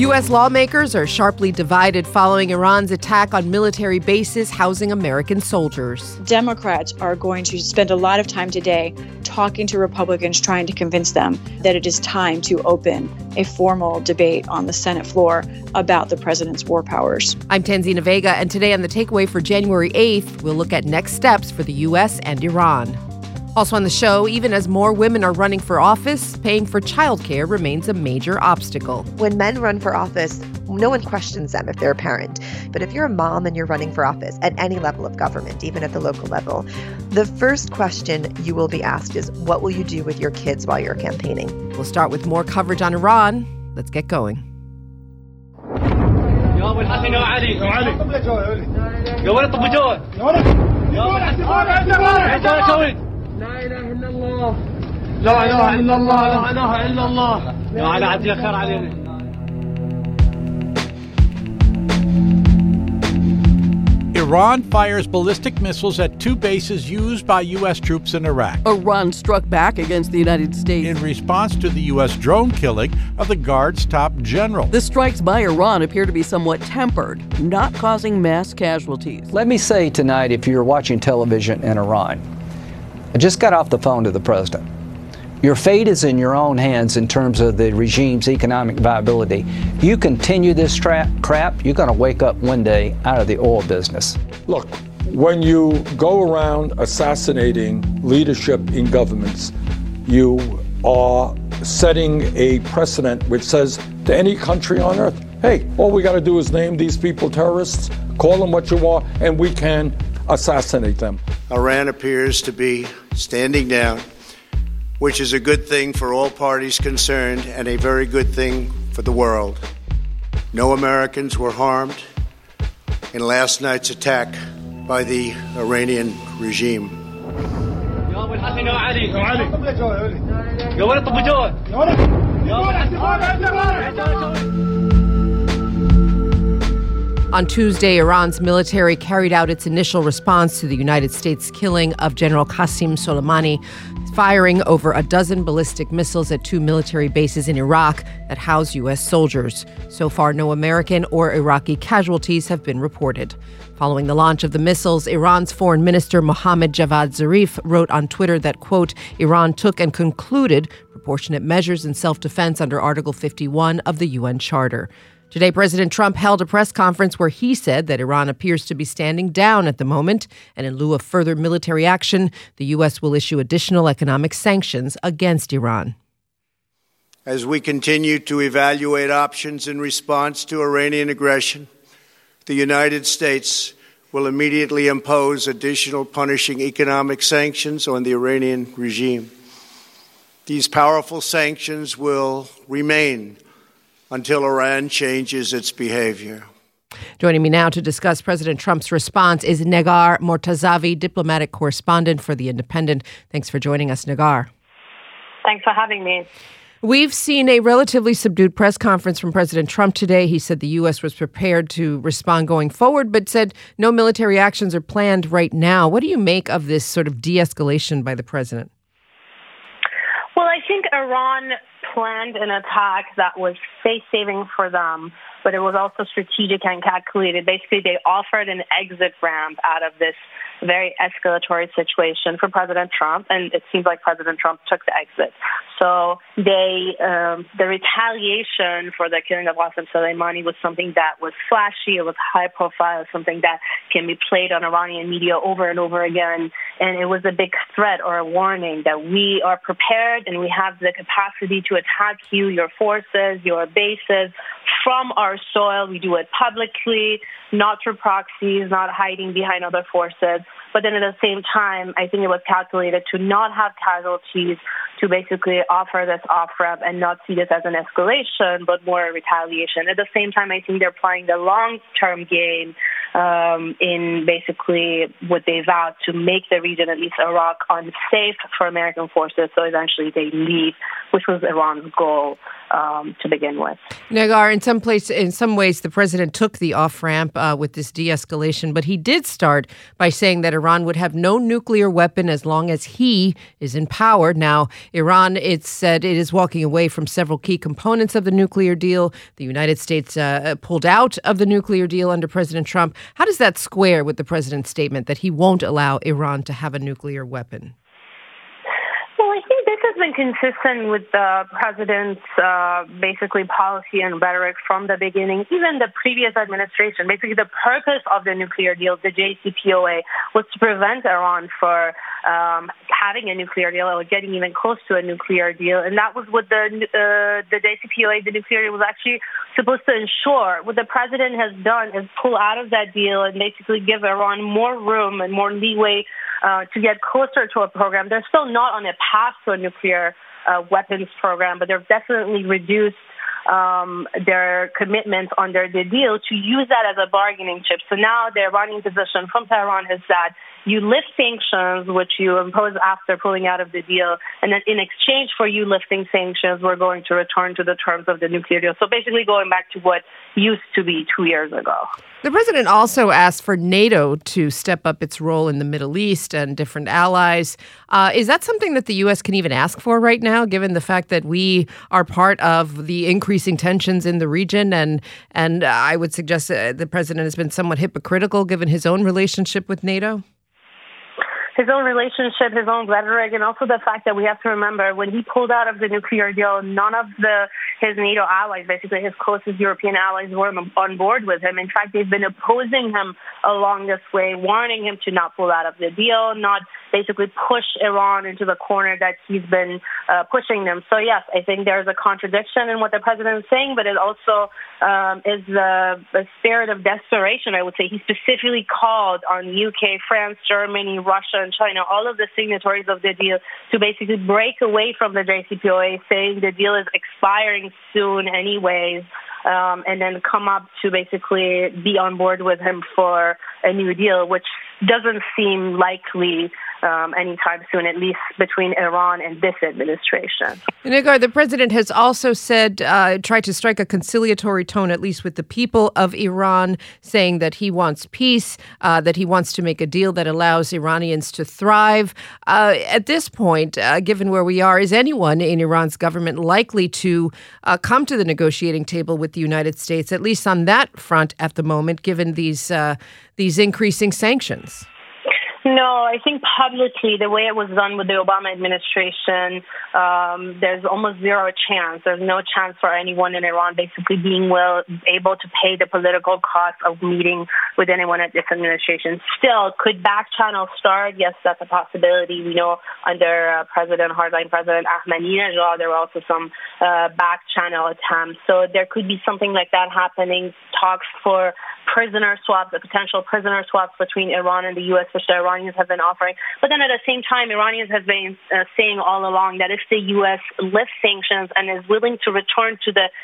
U.S. lawmakers are sharply divided following Iran's attack on military bases housing American soldiers. Democrats are going to spend a lot of time today talking to Republicans, trying to convince them that it is time to open a formal debate on the Senate floor about the president's war powers. I'm Tanzina Vega, and today on The Takeaway for January 8th, we'll look at next steps for the U.S. and Iran. Also on the show, even as more women are running for office, paying for childcare remains a major obstacle. When men run for office, no one questions them if they're a parent. But if you're a mom and you're running for office at any level of government, even at the local level, the first question you will be asked is, what will you do with your kids while you're campaigning? We'll start with more coverage on Iran. Let's get going. لا إله إلا الله لا إله إلا الله لا إله إلا الله يا علي عدي خير علينا. Iran fires ballistic missiles at two bases used by U.S. troops in Iraq. Iran struck back against the United States in response to the U.S. drone killing of the Guard's top general. The strikes by Iran appear to be somewhat tempered, not causing mass casualties. Let me say tonight, if you're watching television in Iran, I just got off the phone to the president. Your fate is in your own hands in terms of the regime's economic viability. You continue this crap, you're going to wake up one day out of the oil business. Look, when you go around assassinating leadership in governments, you are setting a precedent which says to any country on earth, hey, all we got to do is name these people terrorists, call them what you are, and we can assassinate them. Iran appears to be standing down, which is a good thing for all parties concerned and a very good thing for the world. No Americans were harmed in last night's attack by the Iranian regime. On Tuesday, Iran's military carried out its initial response to the United States' killing of General Qasem Soleimani, firing over a dozen ballistic missiles at two military bases in Iraq that house U.S. soldiers. So far, no American or Iraqi casualties have been reported. Following the launch of the missiles, Iran's Foreign Minister Mohammad Javad Zarif wrote on Twitter that, quote, Iran took and concluded proportionate measures in self-defense under Article 51 of the UN Charter. Today, President Trump held a press conference where he said that Iran appears to be standing down at the moment, and in lieu of further military action, the U.S. will issue additional economic sanctions against Iran. As we continue to evaluate options in response to Iranian aggression, the United States will immediately impose additional punishing economic sanctions on the Iranian regime. These powerful sanctions will remain until Iran changes its behavior. Joining me now to discuss President Trump's response is Negar Mortazavi, diplomatic correspondent for The Independent. Thanks for joining us, Negar. Thanks for having me. We've seen a relatively subdued press conference from President Trump today. He said the U.S. was prepared to respond going forward, but said no military actions are planned right now. What do you make of this sort of de-escalation by the president? Well, I think Iran planned an attack that was face-saving for them, but it was also strategic and calculated. Basically, they offered an exit ramp out of this very escalatory situation for President Trump, and it seems like President Trump took the exit. So the retaliation for the killing of Qasem Soleimani was something that was flashy, it was high profile, something that can be played on Iranian media over and over again, and it was a big threat or a warning that we are prepared and we have the capacity to attack you, your forces, your bases, from our soil. We do it publicly, not through proxies, not hiding behind other forces. But then at the same time, I think it was calculated to not have casualties, to basically offer this off-ramp and not see this as an escalation, but more a retaliation. At the same time, I think they're playing the long-term game in basically what they vowed to make the region, at least Iraq, unsafe for American forces, so eventually they leave, which was Iran's goal. to begin with. Negar, in some ways, the president took the off-ramp with this de-escalation, but he did start by saying that Iran would have no nuclear weapon as long as he is in power. Now, Iran, it's said it is walking away from several key components of the nuclear deal. The United States pulled out of the nuclear deal under President Trump. How does that square with the president's statement that he won't allow Iran to have a nuclear weapon? Well, I think this has been consistent with the president's basically policy and rhetoric from the beginning, even the previous administration. Basically, the purpose of the nuclear deal, the JCPOA, was to prevent Iran for having a nuclear deal or getting even close to a nuclear deal. And that was what the JCPOA, the nuclear deal, was actually supposed to ensure. What the president has done is pull out of that deal and basically give Iran more room and more leeway to get closer to a program. They're still not on a path to a nuclear weapons program, but they've definitely reduced their commitment under the deal to use that as a bargaining chip. So now the Iranian position from Tehran is that you lift sanctions, which you impose after pulling out of the deal, and then in exchange for you lifting sanctions, we're going to return to the terms of the nuclear deal. So basically going back to what used to be 2 years ago. The president also asked for NATO to step up its role in the Middle East and different allies. Is that something that the U.S. can even ask for right now, given the fact that we are part of the increasing tensions in the region? And I would suggest the president has been somewhat hypocritical given his own relationship with NATO. His own relationship, his own rhetoric, and also the fact that we have to remember when he pulled out of the nuclear deal, none of his NATO allies, basically his closest European allies, were on board with him. In fact, they've been opposing him along this way, warning him to not pull out of the deal, not basically push Iran into the corner that he's been pushing them. So yes, I think there's a contradiction in what the president is saying, but it also is the spirit of desperation, I would say. He specifically called on UK, France, Germany, Russia, and China, all of the signatories of the deal, to basically break away from the JCPOA, saying the deal is expiring soon anyways, and then come up to basically be on board with him for a new deal, which doesn't seem likely anytime soon, at least between Iran and this administration. Negar, the president has also said, tried to strike a conciliatory tone, at least with the people of Iran, saying that he wants peace, that he wants to make a deal that allows Iranians to thrive. At this point, given where we are, is anyone in Iran's government likely to come to the negotiating table with the United States, at least on that front at the moment, given these increasing sanctions? No, I think publicly, the way it was done with the Obama administration, there's almost zero chance. There's no chance for anyone in Iran basically being able to pay the political cost of meeting with anyone at this administration. Still, could back channel start? Yes, that's a possibility. We know under hardline President Ahmadinejad, there were also some back channel attempts. So there could be something like that happening, talks for prisoner swaps, the potential prisoner swaps between Iran and the U.S., which the Iranians have been offering. But then at the same time, Iranians have been saying all along that if the U.S. lifts sanctions and is willing to return to the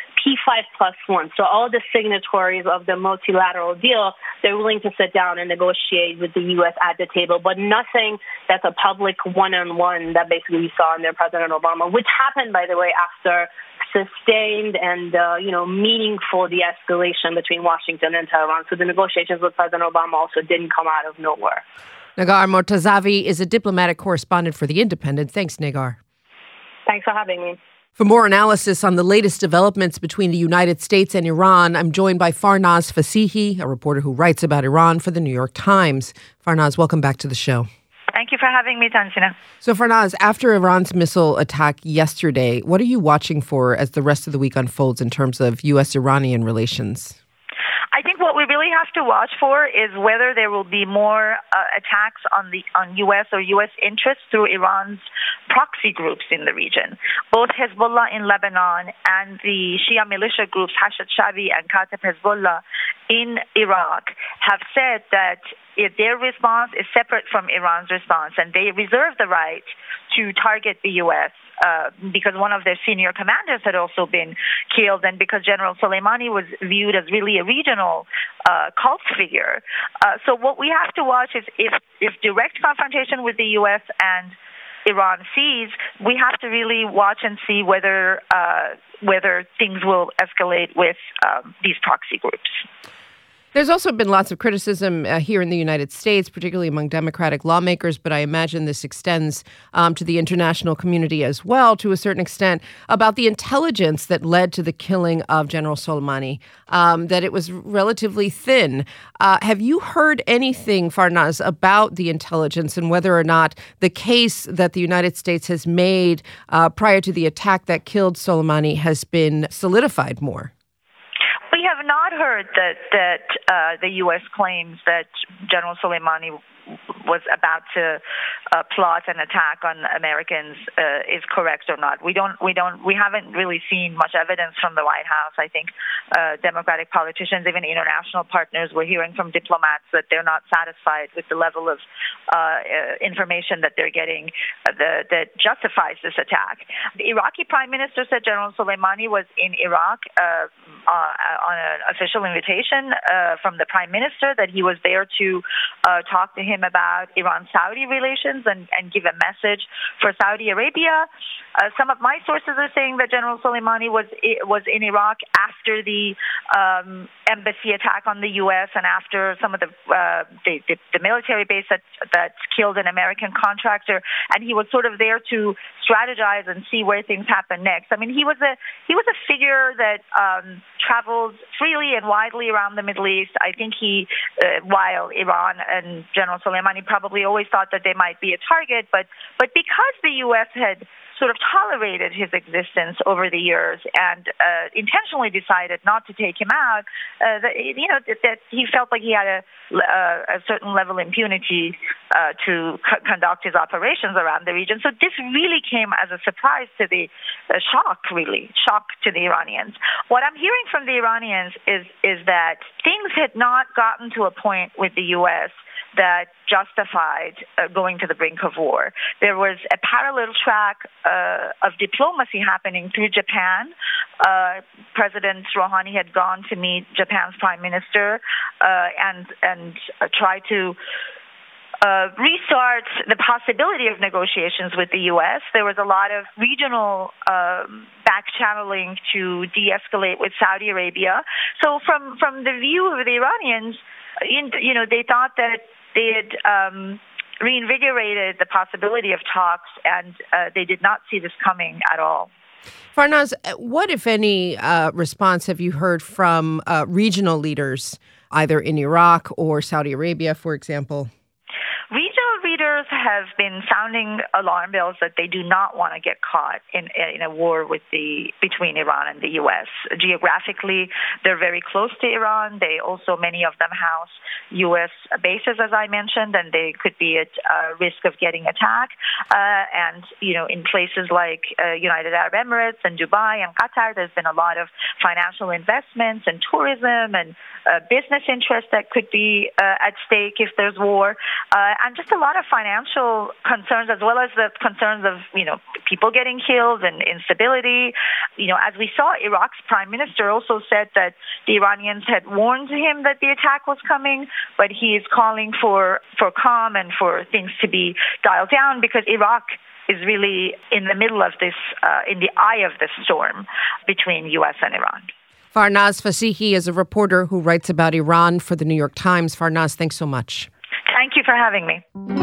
P5+1, so all the signatories of the multilateral deal, they're willing to sit down and negotiate with the U.S. at the table, but nothing that's a public one-on-one that basically we saw under President Obama, which happened, by the way, after sustained and meaningful de-escalation between Washington and Tehran. So the negotiations with President Obama also didn't come out of nowhere. Negar Mortazavi is a diplomatic correspondent for The Independent. Thanks, Negar. Thanks for having me. For more analysis on the latest developments between the United States and Iran, I'm joined by Farnaz Fasihi, a reporter who writes about Iran for The New York Times. Farnaz, welcome back to the show. Thank you for having me, Tanzina. So, Farnaz, after Iran's missile attack yesterday, what are you watching for as the rest of the week unfolds in terms of U.S.-Iranian relations? I think what we really have to watch for is whether there will be more attacks on U.S. or U.S. interests through Iran's proxy groups in the region. Both Hezbollah in Lebanon and the Shia militia groups Hashd Sha'bi and Kateb Hezbollah in Iraq have said that if their response is separate from Iran's response, and they reserve the right to target the U.S. Because one of their senior commanders had also been killed, and because General Soleimani was viewed as really a regional cult figure. So what we have to watch is if direct confrontation with the U.S. and Iran sees, we have to really watch and see whether things will escalate with these proxy groups. There's also been lots of criticism here in the United States, particularly among Democratic lawmakers, but I imagine this extends to the international community as well, to a certain extent, about the intelligence that led to the killing of General Soleimani, that it was relatively thin. Have you heard anything, Farnaz, about the intelligence and whether or not the case that the United States has made prior to the attack that killed Soleimani has been solidified more? We have not heard that the U.S. claims that General Soleimani was about to plot an attack on Americans is correct or not. We haven't really seen much evidence from the White House. I think Democratic politicians, even international partners, we're hearing from diplomats that they're not satisfied with the level of information that they're getting that justifies this attack. The Iraqi Prime Minister said General Soleimani was in Iraq on an official invitation from the Prime Minister, that he was there to talk to him about Iran-Saudi relations and give a message for Saudi Arabia. Some of my sources are saying that General Soleimani was in Iraq after the embassy attack on the U.S. and after some of the military base that killed an American contractor, and he was sort of there to strategize and see where things happen next. I mean, he was a figure that traveled freely and widely around the Middle East. I think while Iran and General Soleimani probably always thought that they might be a target, but because the U.S. had sort of tolerated his existence over the years and intentionally decided not to take him out, that he felt like he had a certain level of impunity to conduct his operations around the region. So this really came as a surprise to the shock to the Iranians. What I'm hearing from the Iranians is that things had not gotten to a point with the U.S. that justified going to the brink of war. There was a parallel track of diplomacy happening through Japan. President Rouhani had gone to meet Japan's prime minister and try to restart the possibility of negotiations with the U.S. There was a lot of regional back-channeling to de-escalate with Saudi Arabia. So from the view of the Iranians, they thought that they had reinvigorated the possibility of talks, and they did not see this coming at all. Farnaz, what, if any, response have you heard from regional leaders, either in Iraq or Saudi Arabia, for example? Regional leaders have been sounding alarm bells that they do not want to get caught in a war between Iran and the U.S. Geographically, they're very close to Iran. Many of them house U.S. bases, as I mentioned, and they could be at risk of getting attacked. In places like United Arab Emirates and Dubai and Qatar, there's been a lot of financial investments and tourism and business interests that could be at stake if there's war. And just a lot of financial concerns, as well as the concerns of, people getting killed and instability. As we saw, Iraq's prime minister also said that the Iranians had warned him that the attack was coming, but he is calling for calm and for things to be dialed down, because Iraq is really in the middle of this, in the eye of the storm between U.S. and Iran. Farnaz Fassihi is a reporter who writes about Iran for the New York Times. Farnaz, thanks so much. Thank you for having me.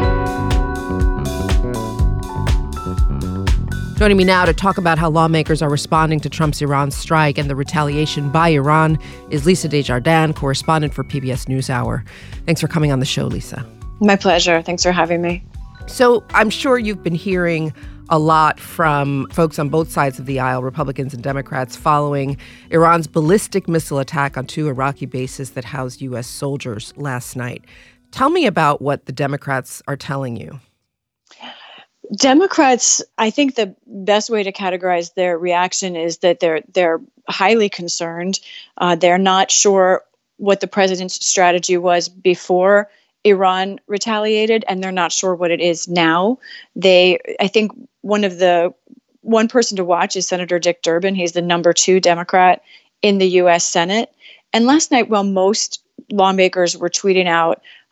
Joining me now to talk about how lawmakers are responding to Trump's Iran strike and the retaliation by Iran is Lisa Desjardins, correspondent for PBS NewsHour. Thanks for coming on the show, Lisa. My pleasure. Thanks for having me. So I'm sure you've been hearing a lot from folks on both sides of the aisle, Republicans and Democrats, following Iran's ballistic missile attack on 2 Iraqi bases that housed U.S. soldiers last night. Tell me about what the Democrats are telling you. Democrats, I think the best way to categorize their reaction is that they're highly concerned. They're not sure what the president's strategy was before Iran retaliated, and they're not sure what it is now. I think one person to watch is Senator Dick Durbin. He's the number 2 Democrat in the U.S. Senate. And last night, while most lawmakers were tweeting out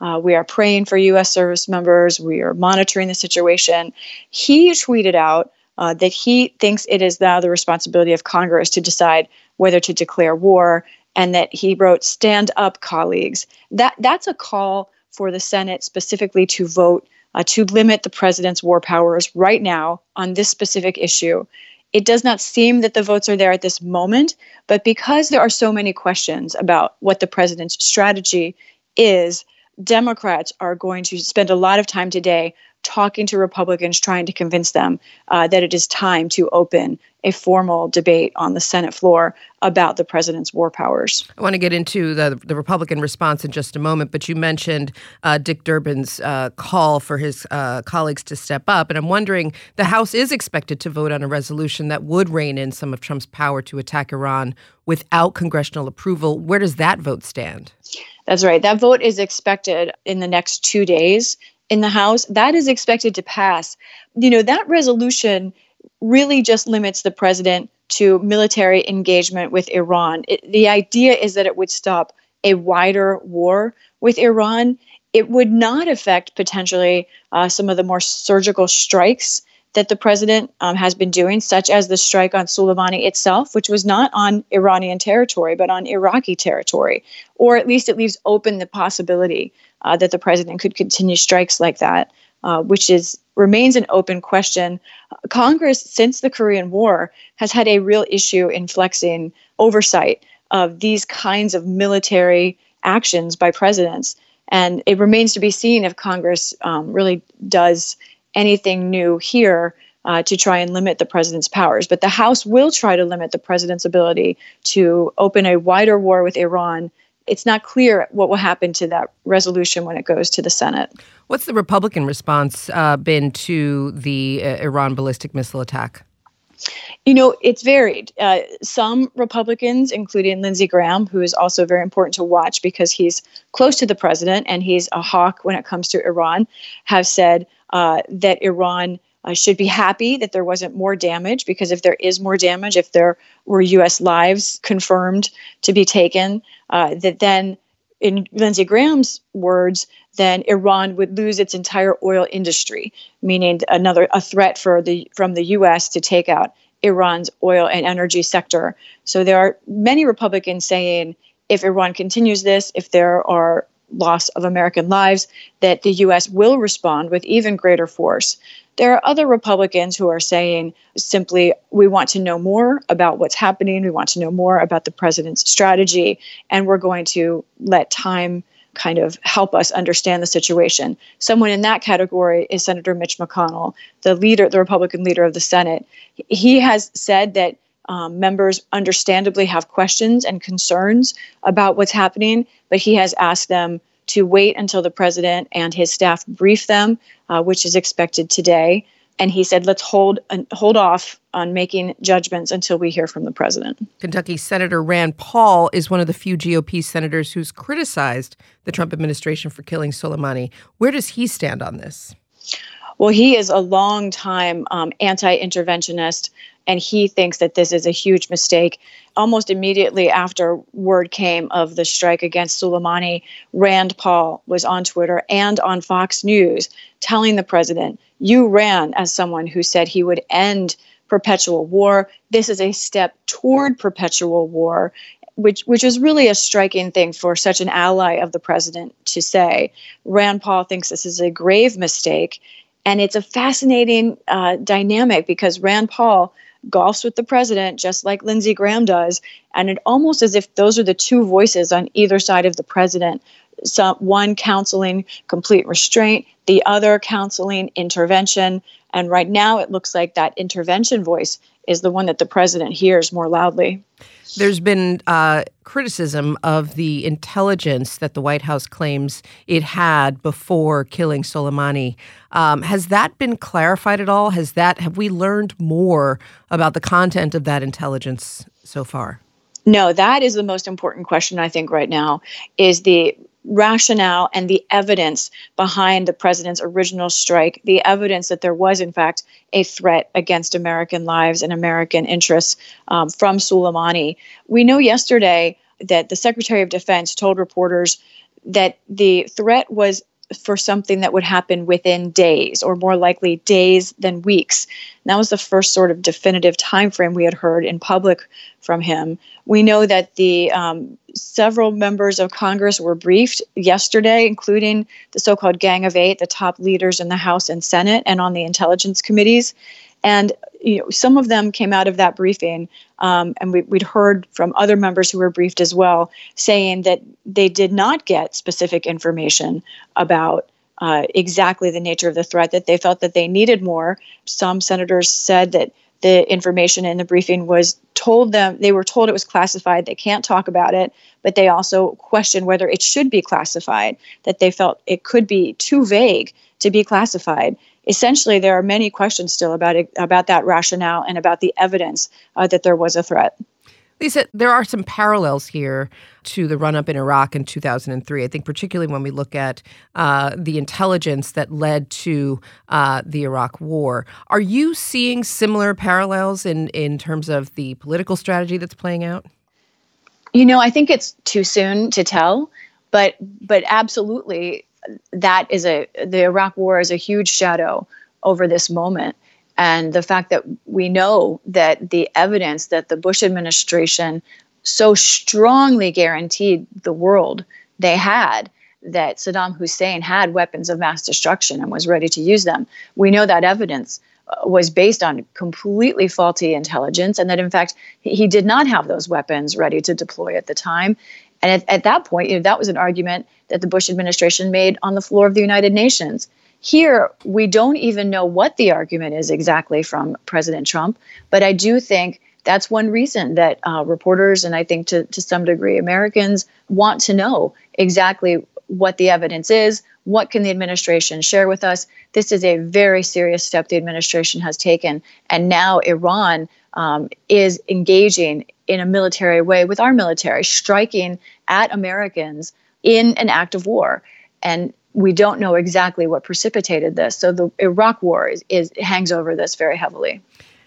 We are praying for U.S. service members. We are monitoring the situation. He tweeted out that he thinks it is now the responsibility of Congress to decide whether to declare war, and that he wrote, "Stand up, colleagues." That's a call for the Senate specifically to vote to limit the president's war powers right now on this specific issue. It does not seem that the votes are there at this moment, but because there are so many questions about what the president's strategy is, Democrats are going to spend a lot of time today talking to Republicans, trying to convince them that it is time to open a formal debate on the Senate floor about the president's war powers. I want to get into the Republican response in just a moment, but you mentioned Dick Durbin's call for his colleagues to step up. And I'm wondering, the House is expected to vote on a resolution that would rein in some of Trump's power to attack Iran without congressional approval. Where does that vote stand? That's right. That vote is expected in the next 2 days in the House. That is expected to pass. That resolution really just limits the president to military engagement with Iran. The idea is that it would stop a wider war with Iran. It would not affect potentially some of the more surgical strikes that the president has been doing, such as the strike on Soleimani itself, which was not on Iranian territory, but on Iraqi territory. Or at least it leaves open the possibility that the president could continue strikes like that, which remains an open question. Congress, since the Korean War, has had a real issue in flexing oversight of these kinds of military actions by presidents. And it remains to be seen if Congress really does anything new here to try and limit the president's powers. But the House will try to limit the president's ability to open a wider war with Iran. It's not clear what will happen to that resolution when it goes to the Senate. What's the Republican response been to the Iran ballistic missile attack? It's varied. Some Republicans, including Lindsey Graham, who is also very important to watch because he's close to the president and he's a hawk when it comes to Iran, have said that Iran should be happy that there wasn't more damage, because if there is more damage, if there were U.S. lives confirmed to be taken, that then, in Lindsey Graham's words, then Iran would lose its entire oil industry, meaning a threat from the U.S. to take out Iran's oil and energy sector. So there are many Republicans saying if Iran continues this, if there are loss of American lives, that the U.S. will respond with even greater force. There are other Republicans who are saying simply, we want to know more about what's happening. We want to know more about the president's strategy, and we're going to let time kind of help us understand the situation. Someone in that category is Senator Mitch McConnell, the Republican leader of the Senate. He has said that members understandably have questions and concerns about what's happening, but he has asked them to wait until the president and his staff brief them, which is expected today. And he said, let's hold off on making judgments until we hear from the president. Kentucky Senator Rand Paul is one of the few GOP senators who's criticized the Trump administration for killing Soleimani. Where does he stand on this? Well, he is a long-time anti-interventionist, and he thinks that this is a huge mistake. Almost immediately after word came of the strike against Soleimani, Rand Paul was on Twitter and on Fox News telling the president, you ran as someone who said he would end perpetual war. This is a step toward perpetual war, which is really a striking thing for such an ally of the president to say. Rand Paul thinks this is a grave mistake. And it's a fascinating dynamic because Rand Paul golfs with the president just like Lindsey Graham does. And it almost as if those are the two voices on either side of the president. One counseling complete restraint, the other counseling intervention. And right now it looks like that intervention voice is the one that the president hears more loudly. There's been criticism of the intelligence that the White House claims it had before killing Soleimani. Has that been clarified at all? Have we learned more about the content of that intelligence so far? No, that is the most important question, I think, right now, is the rationale and the evidence behind the president's original strike, the evidence that there was, in fact, a threat against American lives and American interests from Soleimani. We know yesterday that the Secretary of Defense told reporters that the threat was for something that would happen within days, or more likely days than weeks. And that was the first sort of definitive time frame we had heard in public from him. We know that the several members of Congress were briefed yesterday, including the so-called Gang of Eight, the top leaders in the House and Senate and on the intelligence committees. And some of them came out of that briefing, and we'd heard from other members who were briefed as well, saying that they did not get specific information about exactly the nature of the threat, that they felt that they needed more. Some senators said that the information in the briefing they were told it was classified, they can't talk about it, but they also questioned whether it should be classified, that they felt it could be too vague to be classified. Essentially, there are many questions still about that rationale and about the evidence that there was a threat. Lisa, there are some parallels here to the run-up in Iraq in 2003. I think particularly when we look at the intelligence that led to the Iraq War. Are you seeing similar parallels in terms of the political strategy that's playing out? I think it's too soon to tell, but absolutely, the Iraq War is a huge shadow over this moment. And the fact that we know that the evidence that the Bush administration so strongly guaranteed the world they had, that Saddam Hussein had weapons of mass destruction and was ready to use them. We know that evidence was based on completely faulty intelligence, and that in fact he did not have those weapons ready to deploy at the time. And at that point, that was an argument that the Bush administration made on the floor of the United Nations. Here, we don't even know what the argument is exactly from President Trump, but I do think that's one reason that reporters, and I think to some degree Americans, want to know exactly what the evidence is. What can the administration share with us? This is a very serious step the administration has taken, and now Iran is engaging in a military way with our military, striking at Americans in an act of war. And we don't know exactly what precipitated this. So the Iraq War hangs over this very heavily.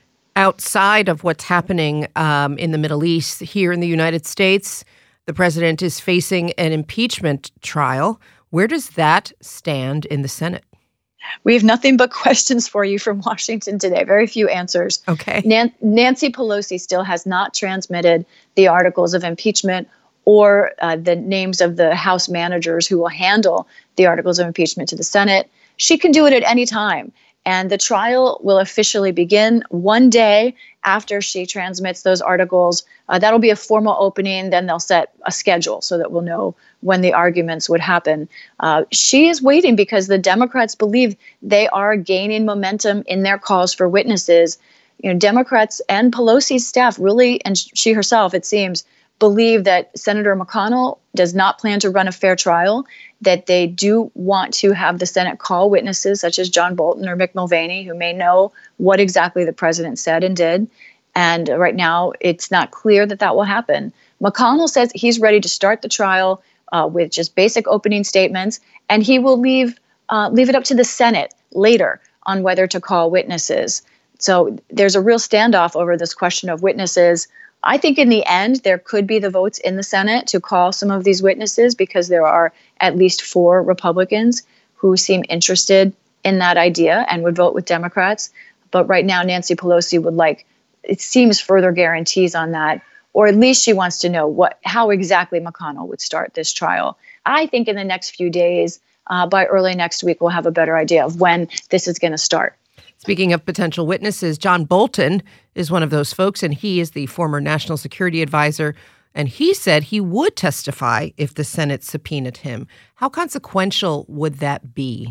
Outside of what's happening in the Middle East, here in the United States, the president is facing an impeachment trial. Where does that stand in the Senate? We have nothing but questions for you from Washington today. Very few answers. Okay. Nancy Pelosi still has not transmitted the articles of impeachment or the names of the House managers who will handle the articles of impeachment to the Senate. She can do it at any time. And the trial will officially begin one day after she transmits those articles. That'll be a formal opening. Then they'll set a schedule so that we'll know when the arguments would happen. She is waiting because the Democrats believe they are gaining momentum in their calls for witnesses. Democrats and Pelosi's staff really, and she herself, it seems, believe that Senator McConnell does not plan to run a fair trial, that they do want to have the Senate call witnesses such as John Bolton or Mick Mulvaney, who may know what exactly the president said and did. And right now, it's not clear that will happen. McConnell says he's ready to start the trial with just basic opening statements, and he will leave it up to the Senate later on whether to call witnesses. So there's a real standoff over this question of witnesses. I think in the end, there could be the votes in the Senate to call some of these witnesses because there are at least 4 Republicans who seem interested in that idea and would vote with Democrats. But right now, Nancy Pelosi would like, it seems, further guarantees on that, or at least she wants to know how exactly McConnell would start this trial. I think in the next few days, by early next week, we'll have a better idea of when this is going to start. Speaking of potential witnesses, John Bolton is one of those folks, and he is the former national security advisor. And he said he would testify if the Senate subpoenaed him. How consequential would that be?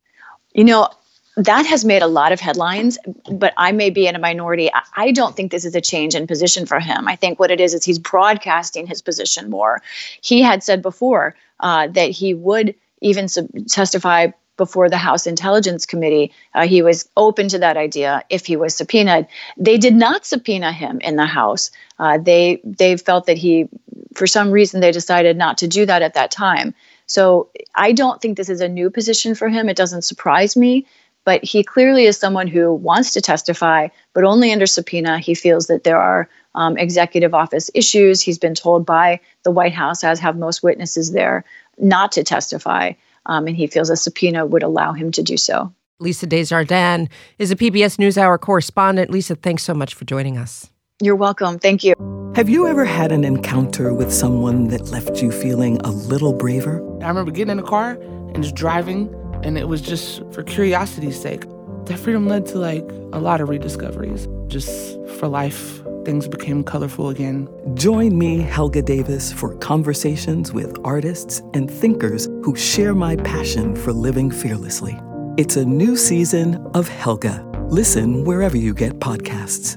That has made a lot of headlines, but I may be in a minority. I don't think this is a change in position for him. I think what it is he's broadcasting his position more. He had said before that he would even testify before the House Intelligence Committee. He was open to that idea if he was subpoenaed. They did not subpoena him in the House. They felt that for some reason, they decided not to do that at that time. So I don't think this is a new position for him. It doesn't surprise me. But he clearly is someone who wants to testify, but only under subpoena. He feels that there are executive office issues. He's been told by the White House, as have most witnesses there, not to testify, and he feels a subpoena would allow him to do so. Lisa Desjardins is a PBS NewsHour correspondent. Lisa, thanks so much for joining us. You're welcome. Thank you. Have you ever had an encounter with someone that left you feeling a little braver? I remember getting in the car and just driving, and it was just for curiosity's sake. That freedom led to a lot of rediscoveries. Just for life, things became colorful again. Join me, Helga Davis, for conversations with artists and thinkers who share my passion for living fearlessly. It's a new season of Helga. Listen wherever you get podcasts.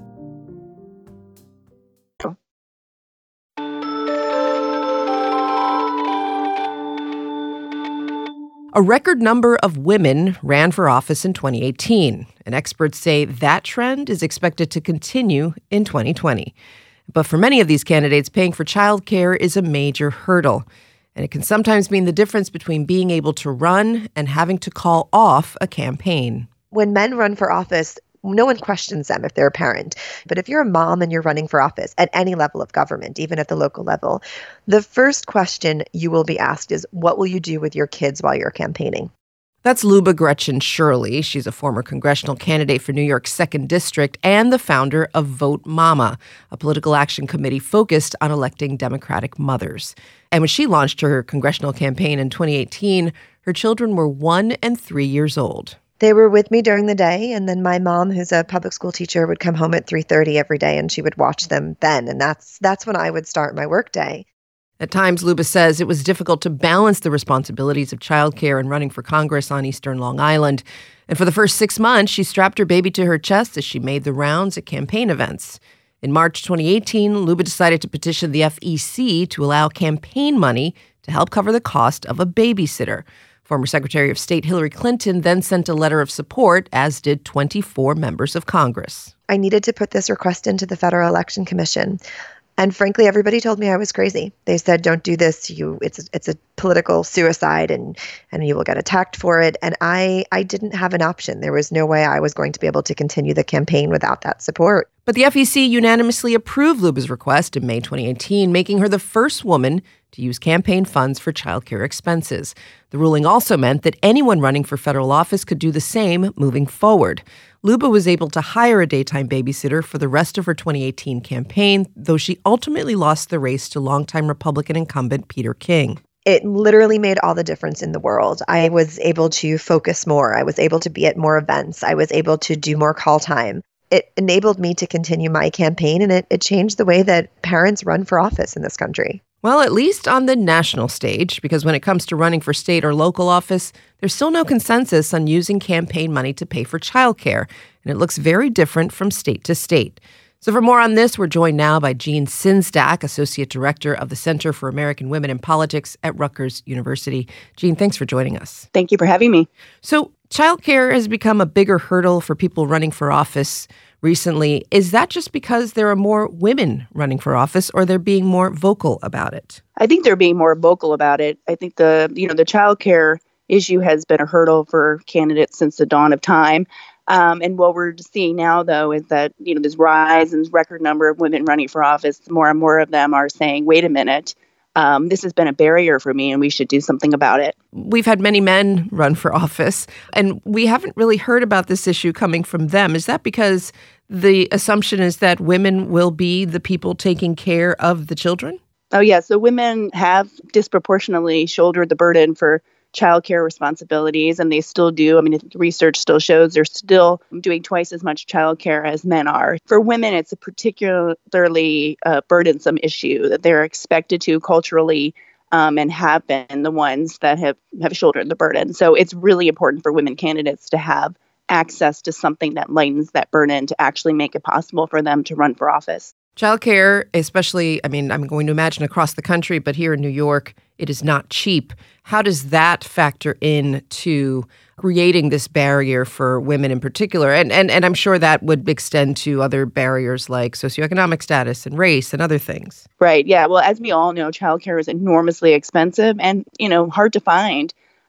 A record number of women ran for office in 2018, and experts say that trend is expected to continue in 2020. But for many of these candidates, paying for childcare is a major hurdle, and it can sometimes mean the difference between being able to run and having to call off a campaign. When men run for office, no one questions them if they're a parent. But if you're a mom and you're running for office at any level of government, even at the local level, the first question you will be asked is, what will you do with your kids while you're campaigning? That's Luba Gretchen Shirley. She's a former congressional candidate for New York's 2nd District and the founder of Vote Mama, a political action committee focused on electing Democratic mothers. And when she launched her congressional campaign in 2018, her children were 1 and 3 years old. They were with me during the day, and then my mom, who's a public school teacher, would come home at 3:30 every day, and she would watch them then. And that's when I would start my workday. At times, Luba says it was difficult to balance the responsibilities of childcare and running for Congress on Eastern Long Island. And for the first 6 months, she strapped her baby to her chest as she made the rounds at campaign events. In March 2018, Luba decided to petition the FEC to allow campaign money to help cover the cost of a babysitter. Former Secretary of State Hillary Clinton then sent a letter of support, as did 24 members of Congress. I needed to put this request into the Federal Election Commission. And frankly, everybody told me I was crazy. They said, don't do this. It's a political suicide and you will get attacked for it. And I didn't have an option. There was no way I was going to be able to continue the campaign without that support. But the FEC unanimously approved Luba's request in May 2018, making her the first woman to use campaign funds for childcare expenses. The ruling also meant that anyone running for federal office could do the same moving forward. Luba was able to hire a daytime babysitter for the rest of her 2018 campaign, though she ultimately lost the race to longtime Republican incumbent Peter King. It literally made all the difference in the world. I was able to focus more. I was able to be at more events. I was able to do more call time. It enabled me to continue my campaign, and it changed the way that parents run for office in this country. Well, at least on the national stage, because when it comes to running for state or local office, there's still no consensus on using campaign money to pay for childcare, and it looks very different from state to state. So for more on this, we're joined now by Jean Sinsdak, Associate Director of the Center for American Women in Politics at Rutgers University. Jean, thanks for joining us. Thank you for having me. So childcare has become a bigger hurdle for people running for office recently. Is that just because there are more women running for office, or they're being more vocal about it? I think they're being more vocal about it. I think the child care issue has been a hurdle for candidates since the dawn of time. And what we're seeing now, though, is that, this rise in record number of women running for office, more and more of them are saying, wait a minute, this has been a barrier for me and we should do something about it. We've had many men run for office, and we haven't really heard about this issue coming from them. Is that because the assumption is that women will be the people taking care of the children? Oh, yeah. So women have disproportionately shouldered the burden for childcare responsibilities, and they still do. I mean, research still shows they're still doing twice as much childcare as men are. For women, it's a particularly burdensome issue that they're expected to culturally and have been the ones that have shouldered the burden. So it's really important for women candidates to have access to something that lightens that burden to actually make it possible for them to run for office. Childcare, especially, I'm going to imagine across the country, but here in New York, it is not cheap. How does that factor into creating this barrier for women in particular? And I'm sure that would extend to other barriers like socioeconomic status and race and other things. Right. Yeah. Well, as we all know, childcare is enormously expensive and, hard to find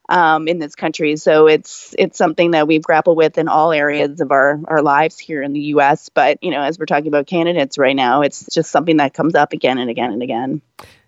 in this country. So it's something that we've grappled with in all areas of our lives here in the U.S. But, as we're talking about candidates right now, it's just something that comes up again and again and again.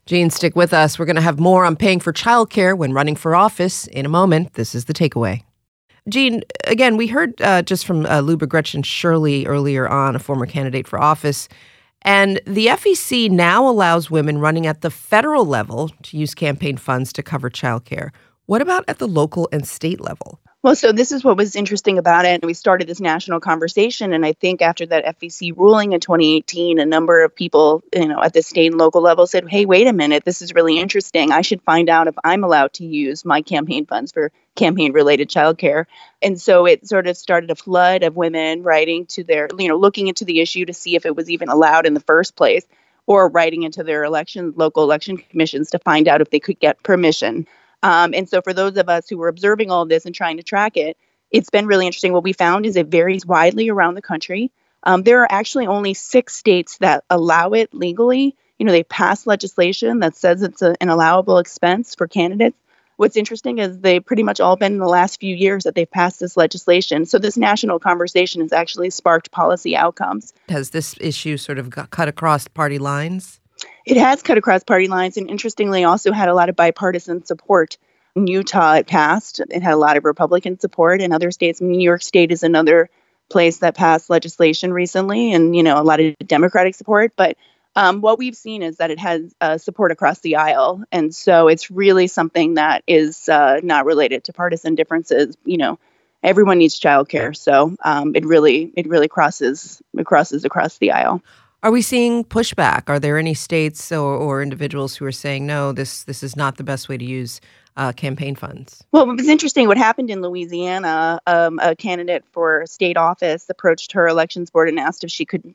Jean, stick with us. We're going to have more on paying for childcare when running for office in a moment. This is The Takeaway. Jean, again, we heard just from Luba Gretchen Shirley earlier on, a former candidate for office, and the FEC now allows women running at the federal level to use campaign funds to cover childcare. What about at the local and state level? Well, so this is what was interesting about it. We started this national conversation. And I think after that FEC ruling in 2018, a number of people, at the state and local level said, hey, wait a minute, this is really interesting. I should find out if I'm allowed to use my campaign funds for campaign-related childcare. And so it sort of started a flood of women writing to their, looking into the issue to see if it was even allowed in the first place, or writing into their local election commissions to find out if they could get permission. And so for those of us who were observing all of this and trying to track it, it's been really interesting. What we found is it varies widely around the country. There are actually only 6 states that allow it legally. They pass legislation that says it's an allowable expense for candidates. What's interesting is they've pretty much all been in the last few years that they've passed this legislation. So this national conversation has actually sparked policy outcomes. Has this issue sort of cut across party lines? It has cut across party lines, and interestingly also had a lot of bipartisan support. In Utah, it passed. It had a lot of Republican support. In other states, New York State is another place that passed legislation recently, and a lot of Democratic support. But what we've seen is that it has support across the aisle, and so it's really something that is not related to partisan differences. Everyone needs childcare, so it really crosses across the aisle. Are we seeing pushback? Are there any states or individuals who are saying, no, this is not the best way to use campaign funds? Well, it was interesting what happened in Louisiana. A candidate for state office approached her elections board and asked if she could,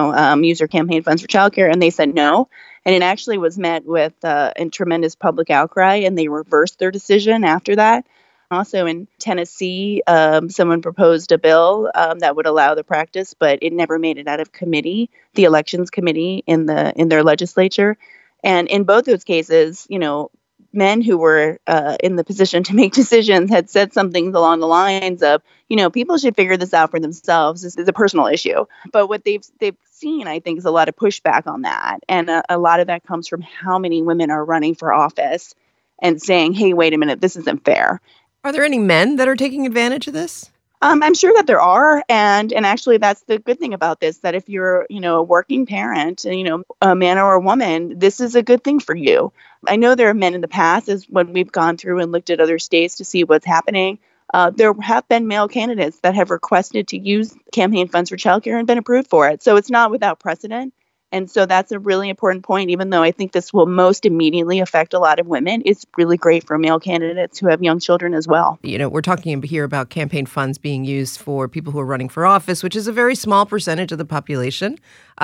use her campaign funds for childcare, and they said no. And it actually was met with a tremendous public outcry, and they reversed their decision after that. Also in Tennessee, someone proposed a bill that would allow the practice, but it never made it out of committee, the elections committee in their legislature. And in both those cases, men who were in the position to make decisions had said something along the lines of, people should figure this out for themselves. This is a personal issue. But what they've seen, I think, is a lot of pushback on that. And a lot of that comes from how many women are running for office and saying, hey, wait a minute, this isn't fair. Are there any men that are taking advantage of this? I'm sure that there are. And actually, that's the good thing about this, that if you're, a working parent, a man or a woman, this is a good thing for you. I know there are men in the past, as when we've gone through and looked at other states to see what's happening. There have been male candidates that have requested to use campaign funds for childcare and been approved for it. So it's not without precedent. And so that's a really important point, even though I think this will most immediately affect a lot of women. It's really great for male candidates who have young children as well. We're talking here about campaign funds being used for people who are running for office, which is a very small percentage of the population.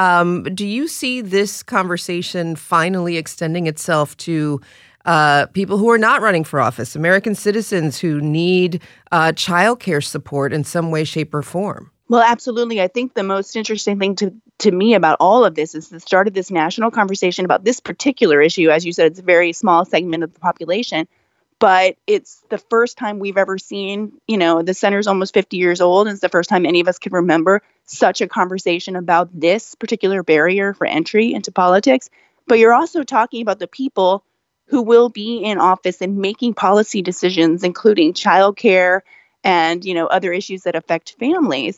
Do you see this conversation finally extending itself to people who are not running for office, American citizens who need childcare support in some way, shape, or form? Well, absolutely. I think the most interesting thing to me about all of this is the start of this national conversation about this particular issue. As you said, it's a very small segment of the population, but it's the first time we've ever seen, the center's almost 50 years old, and it's the first time any of us can remember such a conversation about this particular barrier for entry into politics. But you're also talking about the people who will be in office and making policy decisions, including childcare and, other issues that affect families.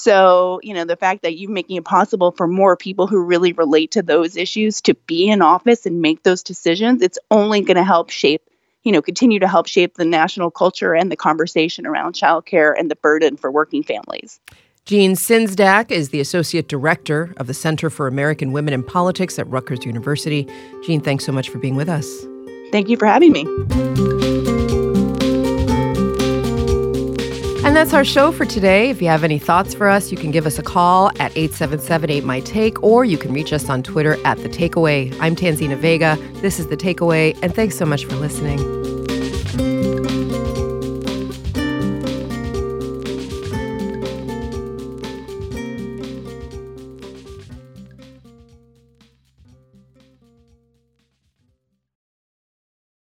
So, the fact that you're making it possible for more people who really relate to those issues to be in office and make those decisions, it's only going to help shape, continue to help shape the national culture and the conversation around childcare and the burden for working families. Jean Sinsdak is the Associate Director of the Center for American Women in Politics at Rutgers University. Jean, thanks so much for being with us. Thank you for having me. And that's our show for today. If you have any thoughts for us, you can give us a call at 877-8MY-TAKE, or you can reach us on Twitter at The Takeaway. I'm Tanzina Vega. This is The Takeaway, and thanks so much for listening.